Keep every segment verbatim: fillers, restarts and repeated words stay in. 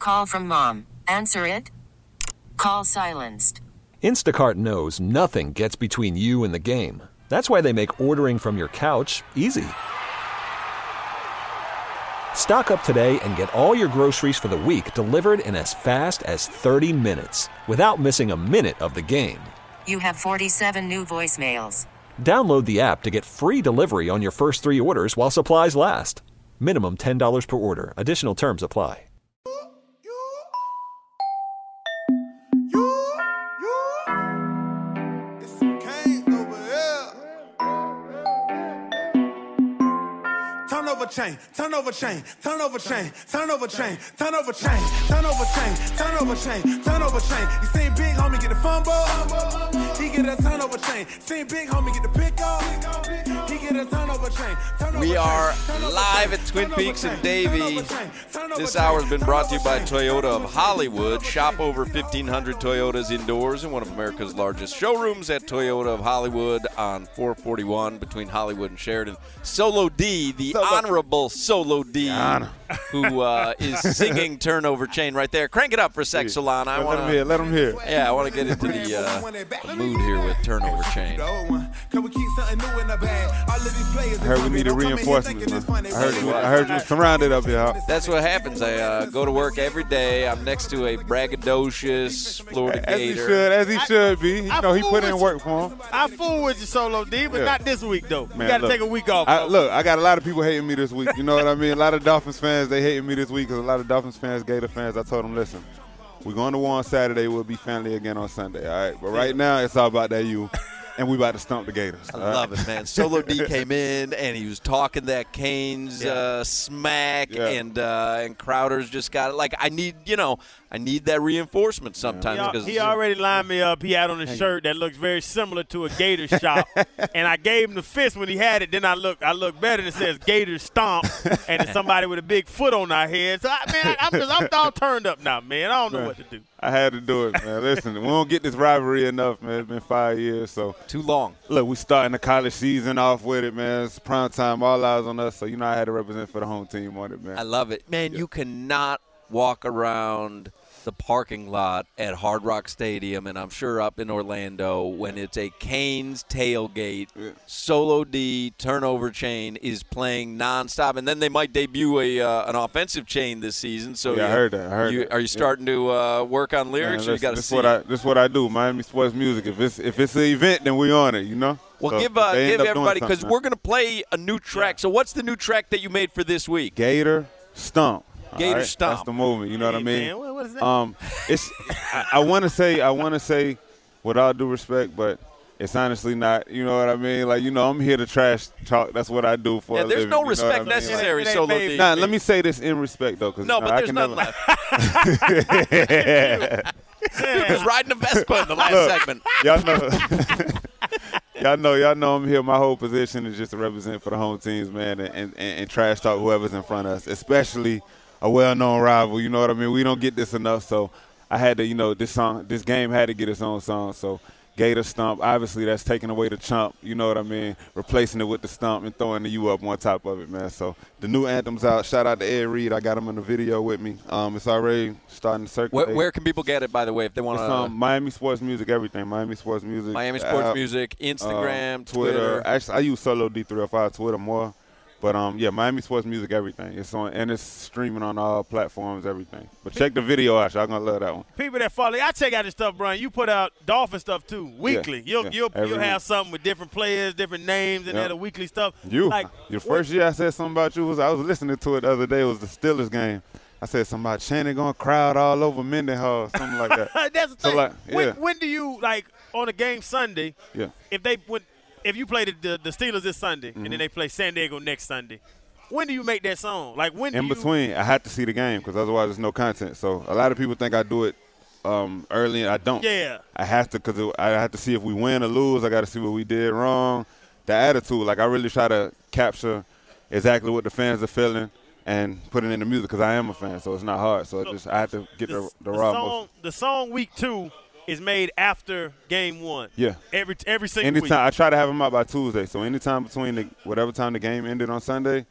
Call from mom. Answer it. Call silenced. Instacart knows nothing gets between you and the game. That's why they make ordering from your couch easy. Stock up today and get all your groceries for the week delivered in as fast as thirty minutes without missing a minute of the game. You have forty-seven new voicemails. Download the app to get free delivery on your first three orders while supplies last. Minimum ten dollars per order. Additional terms apply. Turn over chain, turn over chain, turn over chain, turn over chain, turn over chain, turn over chain, turn over chain, turn over chain. You seen big homie get the fumble, he get a turnover chain. Seen big homie get the pick up, he get a turnover chain. We are live at Twin Peaks and Davie. This hour has been brought to you by Toyota of Hollywood. Shop over fifteen hundred Toyotas indoors in one of America's largest showrooms at Toyota of Hollywood on four forty-one between Hollywood and Sheridan. Solo D, the Solo. Honorable Solo D, who uh, is singing Turnover Chain right there. Crank it up for a sec, Solana. I want to hear. Let him hear. Yeah, I want to get into the, uh, the mood here with Turnover Chain. I heard we needed reinforcements. Man. I heard you. I heard you were surrounded up here. That's what happens. I uh, go to work every day. I'm next to a braggadocious Florida as Gator. He should, as he should be. You know, he put in work for him. I fool with you, Solo D, but yeah. not this week though. Man, you got to look, take a week off. I, look, I got a lot of people hating me this week. You know what I mean? A lot of Dolphins fans, they hating me this week because a lot of Dolphins fans, Gator fans, I told them, listen, we're going to war on Saturday. We'll be family again on Sunday, all right? But right now, it's all about that you. And we about to stump the Gators. I love right? it, man. Solo D came in, and he was talking that Canes yeah. uh, smack, yeah. and uh, and Crowder's just got it. Like, I need, you know, I need that reinforcement sometimes. Yeah. He, he already lined me up. He had on a shirt that looks very similar to a Gator shop, and I gave him the fist when he had it. Then I look, I look better, and it says Gator Stomp, and it's somebody with a big foot on our head. So, I, man, I, I'm, just, I'm all turned up now, man. I don't know man. what to do. I had to do it, man. Listen, we don't get this rivalry enough, man. It's been five years, so. Too long. Look, we starting the college season off with it, man. It's prime time, all eyes on us, so you know I had to represent for the home team on it, man. I love it. Man, yeah. you cannot walk around the parking lot at Hard Rock Stadium, and I'm sure up in Orlando, when it's a Canes tailgate, yeah. Solo D, Turnover Chain is playing nonstop, and then they might debut a uh, an offensive chain this season. So yeah, you, I heard that. I heard you, that. Are you starting yeah. to uh, work on lyrics? Man, or you got to this see. What I, this is what I do. Miami sports music. If it's if it's an event, then we on it. You know. Well, so give uh, give everybody because we're gonna play a new track. Yeah. So what's the new track that you made for this week? Gator Stomp. Gator right? Stomp. That's the movement. You know hey, what I mean? Man, what is that? Um, it's. I, I want to say. I want to say, with all due respect, but it's honestly not. You know what I mean? Like you know, I'm here to trash talk. That's what I do for. Yeah, a there's living, no you respect know I mean? necessary. Like, Solo D. Nah, let me say this in respect though, because no, you know, but I there's can none never. left. He was riding a Vespa in the last Look, segment. Y'all know. Y'all know, y'all know I'm here. My whole position is just to represent for the home teams, man, and, and, and trash talk whoever's in front of us, especially a well-known rival. You know what I mean? We don't get this enough, so I had to, you know, this song, this game had to get its own song. So Gator Stomp, obviously that's taking away the chump, you know what I mean, replacing it with the stomp and throwing the U up on top of it, man. So the new anthem's out. Shout out to Ed Reed. I got him in the video with me. Um, it's already starting to circulate. Where, where can people get it, by the way, if they want to? Um, Miami Sports Music, everything. Miami Sports Music. Miami Sports app, Music, Instagram, uh, Twitter. Twitter. Actually, I use Solo D three oh five Twitter more. But, um, yeah, Miami Sports Music, everything. It's on, and it's streaming on all platforms, everything. But check the video out. Y'all going to love that one. People that follow, I check out this stuff, Brian. You put out Dolphin stuff, too, weekly. Yeah, you'll yeah, you'll, you'll have something with different players, different names, and yep. that the weekly stuff. You. Like, Your first year I said something about you. was I was listening to it the other day. It was the Steelers game. I said something about Shannon going to crowd all over Mendenhall, something like that. That's the so thing. Like, yeah. when, when do you, like, on a game Sunday, yeah. if they would, if you play the, the, the Steelers this Sunday mm-hmm. and then they play San Diego next Sunday, when do you make that song? Like when do in you between, I had to see the game because otherwise there's no content. So a lot of people think I do it um, early, and I don't. Yeah. I have to because I have to see if we win or lose. I got to see what we did wrong. The attitude, like I really try to capture exactly what the fans are feeling and put it in the music because I am a fan, so it's not hard. So, so just I have to get the, the, the raw song, emotion. The song week two is made after game one. Yeah. Every every single anytime, week. I try to have them out by Tuesday. So anytime between the whatever time the game ended on Sunday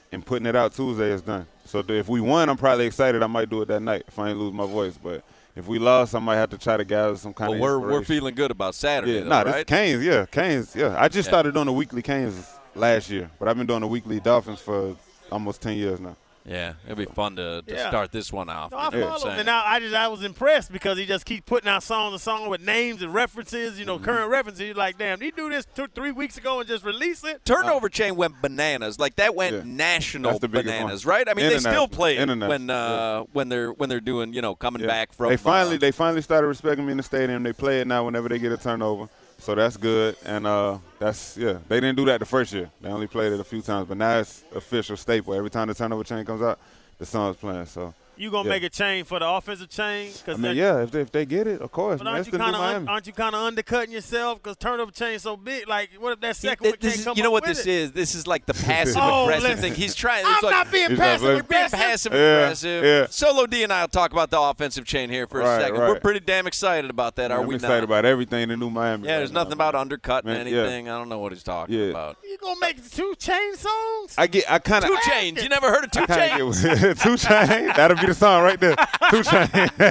and putting it out Tuesday is done. So if we won, I'm probably excited. I might do it that night if I ain't lose my voice. But if we lost, I might have to try to gather some kind but of we're inspiration. we're feeling good about Saturday, yeah, though, nah, right? this Canes, yeah, Canes, yeah. I just Yeah. started doing the weekly Canes last year, but I've been doing the weekly Dolphins for almost ten years now. Yeah, it'll be fun to, to Yeah. start this one off. No, I you know what I'm follow him, saying? and I, I just I was impressed because he just keeps putting out song to song with names and references, you know, Mm-hmm. current references. You're like, damn, did he do this two, three weeks ago and just release it? Turnover chain went bananas. Like that went Yeah. national That's the biggest bananas, one. right? I mean, they still International. play it International. when uh, when they're when they're doing, you know, coming Yeah. back from. They finally uh, they finally started respecting me in the stadium. They play it now whenever they get a turnover. So that's good. And uh, that's yeah. They didn't do that the first year. They only played it a few times, but now it's official staple. Every time the turnover chain comes out, the song's playing. So You gonna Yeah. make a chain for the offensive chain? I mean, yeah, if they, if they get it, of course. But Man, aren't it's you the new kind of Miami. aren't you kind of undercutting yourself because turnover chain's so big? Like, what if that he- second one this can't is- come you know up what with this it? is? This is like the passive Oh, aggressive listen. thing. He's trying. I'm it's like, not being He's not passive playing- being aggressive. passive Yeah, aggressive. yeah. Solo D and I will talk about the offensive chain here for a Right, second. right. We're pretty damn excited about that, are I'm we excited not? about everything in the new Miami. Yeah, right there's now, nothing man. about undercutting Man, yeah. anything. I don't know what he's talking Yeah. about. You gonna make two chain songs? I get. I kind of. Two chains. You never heard of two I chains? kinda get two chain. That'll be the song right there. Two chain.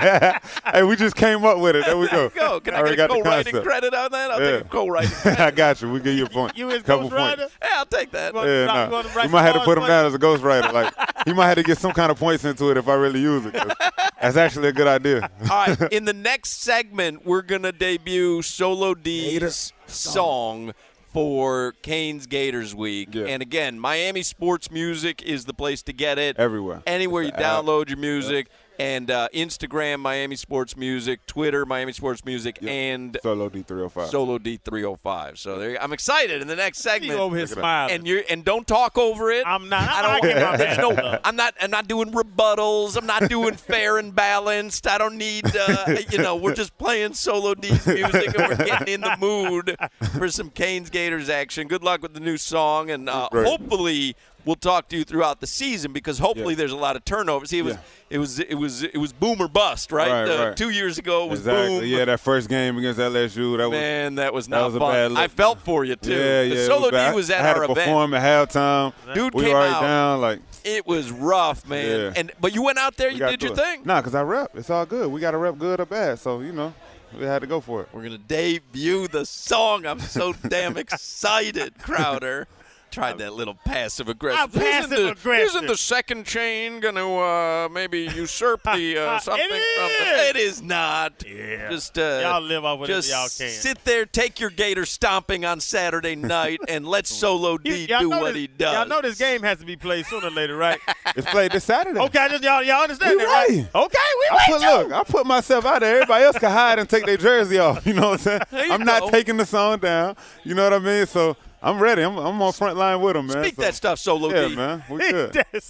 Hey, we just came up with it. There we go. Go. Can I Already get a got the co-writing concept. credit on that? I'll Yeah. take a co-writing I credit. got you. We give you a point. You his Couple ghostwriter? points. Yeah, I'll take that. Well, Yeah, Rock, nah. you wanna write We might have to some put him bars down as a ghostwriter. Like he might have to get some kind of points into it if I really use it. 'Cause that's actually a good idea. All right, in the next segment, we're going to debut Solo D's song for Canes Gators Week. Yeah. And again, Miami Sports Music is the place to get it. Everywhere. Anywhere you It's the app. download your music. And uh, Instagram, Miami Sports Music, Twitter, Miami Sports Music, Yeah. and Solo D three oh five. Solo D three oh five. So there, I'm excited in the next You segment. over here Look at that. smiling. And you're and don't talk over it. I'm not. I I don't. like it, my there's man. no. I'm not. I'm not doing rebuttals. I'm not doing fair and balanced. I don't need. Uh, you know, we're just playing Solo D's music and we're getting in the mood for some Canes Gators action. Good luck with the new song, and uh, Right. hopefully we'll talk to you throughout the season because hopefully Yeah. there's a lot of turnovers. See, it was. Yeah. It was. It was. It was boom or bust, right? Right, uh, right. Two years ago it was Exactly. boom. Yeah, that first game against L S U. That was. Man, that was that not was a fun. bad look. I felt for you too. Yeah, The yeah. it Solo was bad. D was I at had our to event. perform at halftime. Dude we came were already out. down. Like It was rough, man. Yeah. And but you went out there, we you gotta did do your it. thing. Nah, cause I rep. It's all good. We got to rep good or bad. So you know, we had to go for it. We're gonna debut the song. I'm so damn excited, Crowder. Tried that little passive aggressive. I'm passive aggressive. Isn't the second chain going to uh, maybe usurp the uh, something? It from the, is. it is not. Yeah. Just uh, Y'all live off whatever just y'all can. sit there, take your gator stomping on Saturday night, and let Solo You- D y'all do know what this- he does. Y'all know this game has to be played sooner or later, right? It's played this Saturday. Okay, I just y'all y'all understand We that, right? ready. Okay, we I ready put, too. look, I put myself out there. Everybody else can hide and take their jersey off. You know what I'm There saying? you I'm not go. taking the song down. You know what I mean? So I'm ready. I'm, I'm on front line with them, man. Speak So, that stuff, Solo Yeah, D. man. We Ain't good. that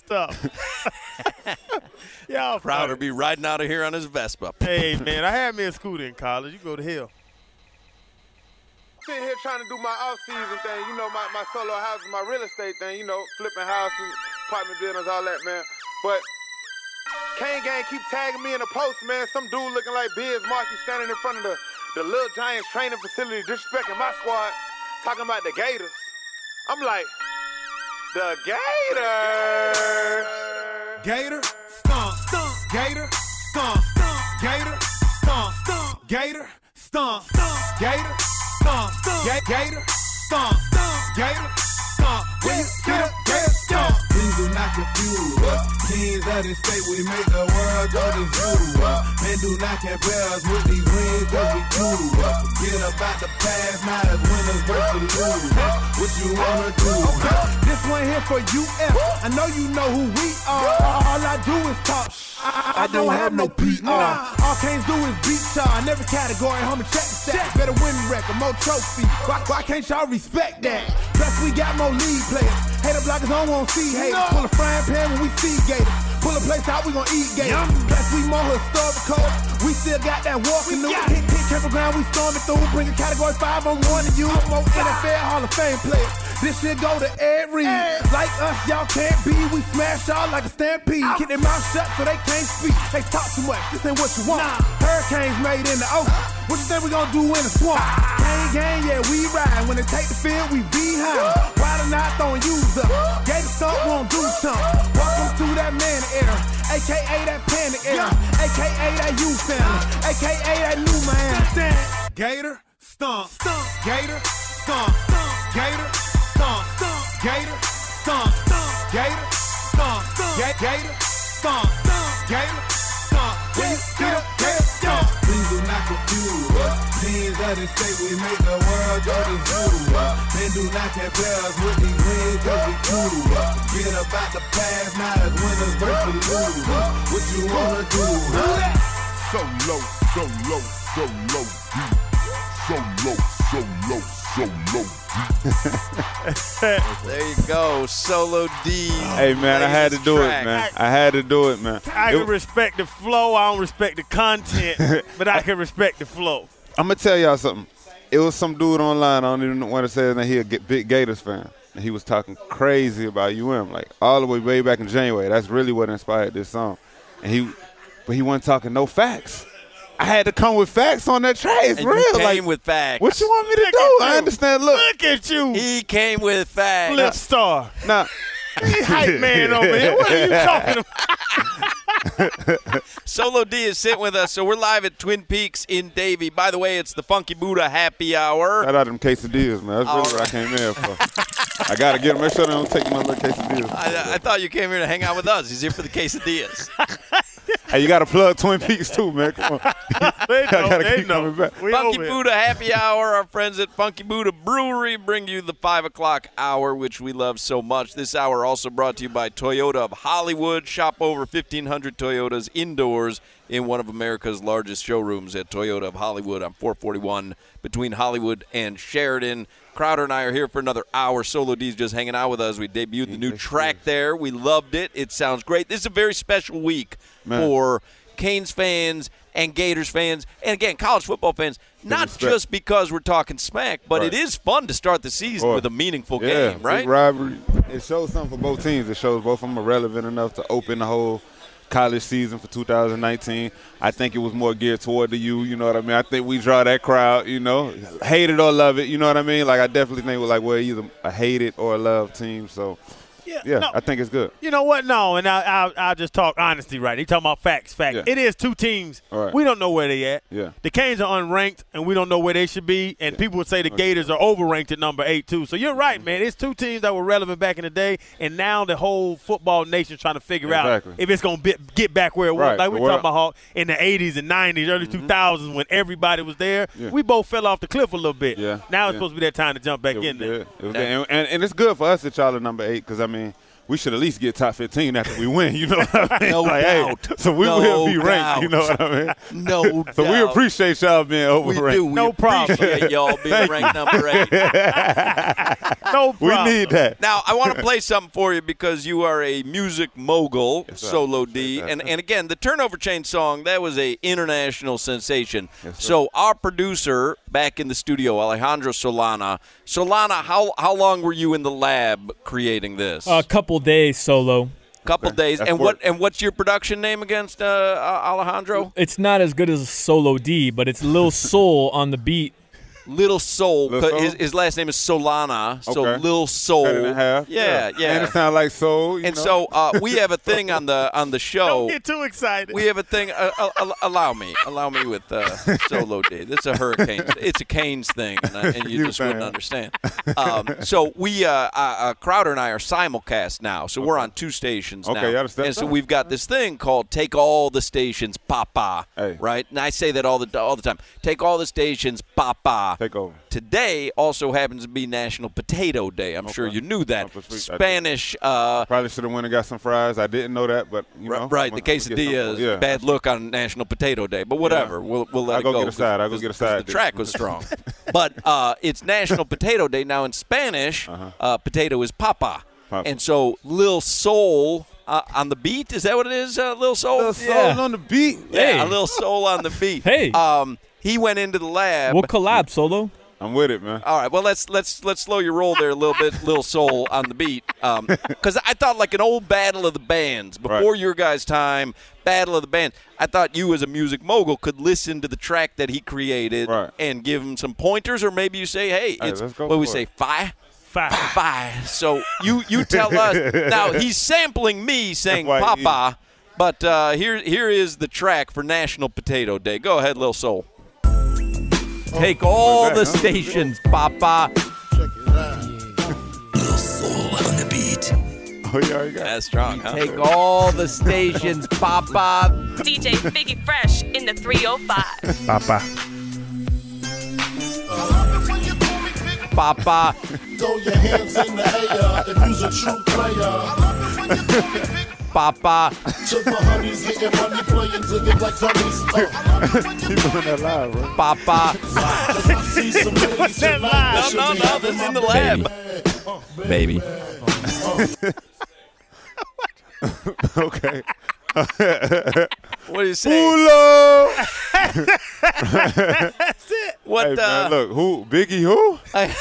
stuff. Y'all Crowder funny. be riding out of here on his Vespa. Hey man, I had me a scooter in college. You go to hell. Sitting here trying to do my off-season thing, you know, my, my solo house, my real estate thing, you know, flipping houses, apartment buildings, all that, man. But Kane Gang keep tagging me in a post, man. Some dude looking like Biz Markie standing in front of the, the Little Giants training facility disrespecting my squad, talking about the Gators. I'm like, the Gators. Gator, stomp, stomp, Gator, stomp, stomp, Gator, stomp, stomp, Gator, stomp, stomp, Gator, stomp, stomp, Ga- Gator, stomp, stomp, Gator, stomp. When you get up, Gator, stomp. Please do not confuse us. Kings of the state, we make the world go to zoo. Men do not compare us with these wins, cause we do. Forget about the past, now it's winners versus losers. What you wanna do? This one here for U F. I know you know who we are. All I do is talk. I, I, I don't have no P R. All Canes do is beat y'all. In every category, homie, check the stats. Better win record, more trophies. Why, why can't y'all respect that? Plus, we got more league players. Hater blockers don't want to see haters. Pull a frying pan when we see gators. Pull a place out, we gon' eat gators. Plus, we more historical. We still got that walking through. Hit, hit campground, we storming through. Bring a category five on one of you. More N F L Hall of Fame players. This shit go to every. Like us, y'all can't be. We smash y'all like a stampede. Keep their mouth shut so they can't speak. They talk too much. This ain't what you want. Hurricanes made in the ocean. What you think we gonna do in the swamp? Gang, gang, yeah, we ride. When they take the field, we behind. Why the I'm not throwing yous up. Gator stuff won't do something. Welcome to that man era, A K A that panic era, A K A that you family, A K A that new man. Gator, stomp, stomp, Gator, stomp, stomp, Gator, stomp, stomp, Gator, stomp, stomp, Gator, stomp, stomp, Gator, stomp, stomp, Gator, stomp. When you get up, Gator, stomp. Please do not confuse us. Teams of the state, we make the world go to zoo. Men do not compare us with these wins, cause we cool. Forget about the past, now it's winners versus losers. What you wanna do, huh? So low, so low, so low, deep. So low, so low, so low, deep. There you go, Solo D. Hey, man, I had to do track. it, man. I had to do it, man. I It- can respect the flow. I don't respect the content, but I can respect the flow. I'm going to tell y'all something. It was some dude online, I don't even want to say his name, he a G- big Gators fan. And he was talking crazy about U M, like all the way way back in January. That's really what inspired this song. And he, But he wasn't talking no facts. I had to come with facts on that track. It's And real. you came like, with facts. what you want me to Look do? at I you. understand. Look. Look at you, He came with facts. flip star. Now, He hype man over here. What are you talking about? Solo D is sitting with us, so we're live at Twin Peaks in Davie. By the way, it's the Funky Buddha Happy Hour. shout out them quesadillas, man. That's really All what I right. came in for. I got to get them. Make sure they don't take my little quesadillas. I, I thought you came here to hang out with us. He's here for the quesadillas. Hey, you got to plug Twin Peaks too, man. Come on. They I know. gotta They keep know. coming back. We Funky over here. Buddha Happy Hour. Our friends at Funky Buddha Brewery bring you the five o'clock hour, which we love so much. This hour also brought to you by Toyota of Hollywood. Shop over fifteen hundred Toyotas indoors in one of America's largest showrooms at Toyota of Hollywood on four forty-one between Hollywood and Sheridan. Crowder and I are here for another hour. Solo D's just hanging out with us. We debuted the new track there. We loved it. It sounds great. This is a very special week Man. for Canes fans and Gators fans, and again, college football fans, not respect. just because we're talking smack, but Right. it is fun to start the season Boy. with a meaningful Yeah, game, right? big rivalry. It shows something for both teams. It shows both of them are relevant enough to open the whole college season for two thousand nineteen. I think it was more geared toward the U, you know what I mean? I think we draw that crowd, you know, hate it or love it, you know what I mean? Like, I definitely think we're like, we're either a hate it or a love team. So, Yeah, yeah, no. I think it's good. You know what? No, and I, I, I'll just talk honesty, right? He talking about facts. Facts. Yeah. It is two teams. All right. We don't know where they at. Yeah. The Canes are unranked, and we don't know where they should be. And people would say the Gators are overranked at number eight too. So you're Mm-hmm. right, man. It's two teams that were relevant back in the day, and now the whole football nation's trying to figure Exactly. out if it's going to get back where it was. Right. Like we Well- talking about Hawk in the eighties and nineties, early two thousands when everybody was there. Yeah. We both fell off the cliff a little bit. Yeah. Now it's Yeah. supposed to be that time to jump back It was in there. good. It was good. And, and, and it's good for us that y'all are number eight because, I mean, we should at least get top fifteen after we win. You know what I mean? No like, doubt. Hey, so we No will be ranked. doubt. You know what I mean? No So we doubt. appreciate y'all being We overranked. do. We No problem. appreciate y'all being ranked number eight. No We problem. need that. Now, I want to play something for you because you are a music mogul, Yes, sir. Solo D. Yes, sir. And, and again, the Turnover Chain song, that was a international sensation. Yes, sir. So our producer back in the studio, Alejandro Solana. Solana, how, how long were you in the lab creating this? A couple days solo. couple days. That's And what work. and what's your production name against uh, Alejandro? It's not as good as Solo D, but it's Lil Soul on the beat. Little Soul. Lil 'cause Soul? His, his last name is Solana. So Okay. Lil Soul. Cut it in half. Yeah, yeah. And it sounds like soul. You And know? so uh, we have a thing on the on the show. Don't get too excited. We have a thing. Uh, uh, uh, allow me, allow me with uh, Solo D. This is a hurricane. It's a Canes thing, and, I, and you You just wouldn't fan. understand. Um, so we, uh, uh, uh, Crowder and I are simulcast now. So we're on two stations Okay, now. y'all stepped and so up. we've got this thing called "Take All the Stations, Papa." Hey. Right? And I say that all the all the time. Take all the stations, Papa. Take over. Today also happens to be National Potato Day. I'm sure Okay. you knew that. Oh, for sweet. I did. Spanish. Uh, Probably should have went and got some fries. I didn't know that, but you know. Right, I'm the gonna get some- quesadilla yeah. is bad look on National Potato Day, but whatever, Yeah. we'll we'll let I'll it go go. get a side. I'll go 'cause- get a 'cause side The dish. track was strong, but uh, it's National Potato Day now. In Spanish, uh Uh-huh. potato is papa, Papa. and so Lil Soul uh, on the beat. Is that what it is? Uh, Lil Soul. Little soul Yeah. on the beat. Yeah, Hey. a Lil Soul on the beat. Hey. um, he went into the lab. We'll collab, Solo. I'm with it, man. All right, well let's let's let's slow your roll there a little bit, Lil Soul on the beat, because I thought like an old battle of the bands before Right. your guys' time, battle of the bands. I thought you as a music mogul could listen to the track that he created Right. and give him some pointers, or maybe you say, hey, Hey, it's let's go what we for say, it. fi Five. Five. So you you tell us. Now, he's sampling me saying Papa, but uh, here here is the track for National Potato Day. Go ahead, Lil Soul. Take all the stations, Papa. Lil Soul on the beat. Oh, yeah, you got That's strong, huh? Take all the stations, Papa. D J Biggie Fresh in the three oh five. Papa. Papa. Throw your hands in the air if you's a true player. Papa. Took my honeys, getting money, playing to get like honeys. You doing that live, bro? Papa. See some ladies tonight. No, no, no, this is in the lab. Baby. Okay. What do you say? Hula. That's it. What? Hey, uh, man, look, who? Biggie who?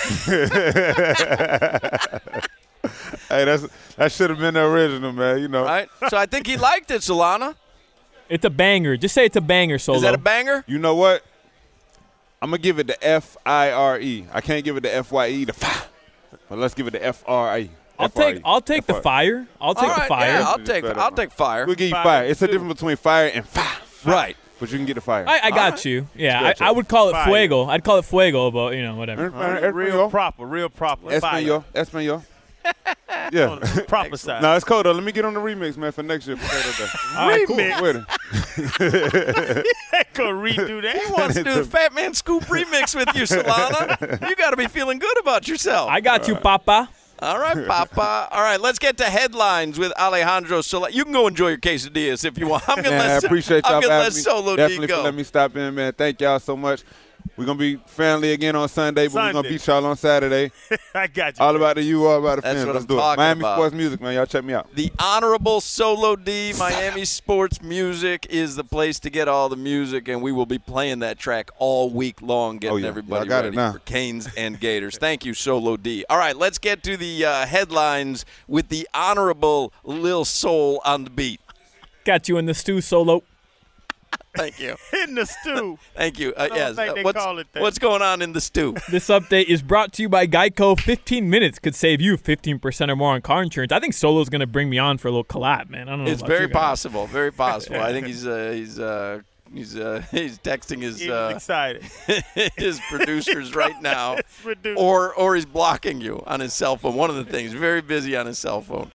Hey, that's that should have been the original, man. You know. Right. So I think he liked it, Solana. It's a banger. Just say it's a banger, Solo. Is that a banger? You know what? I'm gonna give it the F I R E. I can't give it the F Y E, the F. But let's give it the F R E. I'll take I'll take the fire. I'll take All right, the fire. Yeah, I'll take I'll take fire. We'll give you Fire, fire. It's a too. difference between fire and fire. Right. But you can get the fire. I, I got right. you. Yeah, Gotcha. I, I would call it Fire. fuego. I'd call it fuego, but you know, whatever. Uh, Real proper, real proper. Espanol. Espanol. Yeah. On the proper side. No, it's cold though. Let me get on the remix, man, for next year. Potato Day. All right, cool. Remix. With it. Ain't gonna redo that. He wants to do the Fat Man Scoop remix with you, Solana. You got to be feeling good about yourself. I got you, Papa. All right, Papa. All right, let's get to headlines with Alejandro Solana. You can go enjoy your quesadillas if you want. I'm gonna Man, let I appreciate y'all I'm for gonna let having me. Solo D Definitely go. for letting me stop in, man. Thank y'all so much. We're going to be friendly again on Sunday, but we're going Sunday. to beat y'all on Saturday. I got you. All about the you, all about the That's fans. what Let's I'm do it. talking Miami about. Sports Music, man. Y'all check me out. The Honorable Solo D, Miami Sports Music, is the place to get all the music, and we will be playing that track all week long, getting Oh, yeah. everybody Y'all got it ready now. for Canes and Gators. Thank you, Solo D. All right, let's get to the uh, headlines with the Honorable Lil Soul on the beat. Got you in the stew, Solo. Thank you. In the stew. Thank you. Uh, I don't yes. think uh, they what's, call it that. what's going on in the stew? This update is brought to you by Geico. fifteen minutes could save you fifteen percent or more on car insurance. I think Solo's going to bring me on for a little collab, man. I don't know. It's about very you guys. possible. Very possible. I think he's uh, he's uh, he's uh, he's texting his He's uh, excited. his producers right now, His producer. or or he's blocking you on his cell phone. One of the things. Very busy on his cell phone.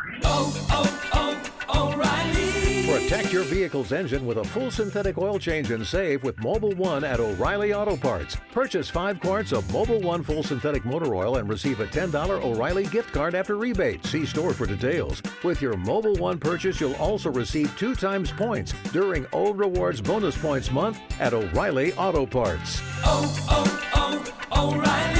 Protect your vehicle's engine with a full synthetic oil change and save with Mobile One at O'Reilly Auto Parts. Purchase five quarts of Mobile One full synthetic motor oil and receive a ten dollars O'Reilly gift card after rebate. See store for details. With your Mobile One purchase, you'll also receive two times points during O Rewards Bonus Points Month at O'Reilly Auto Parts. Oh, oh, oh, O'Reilly.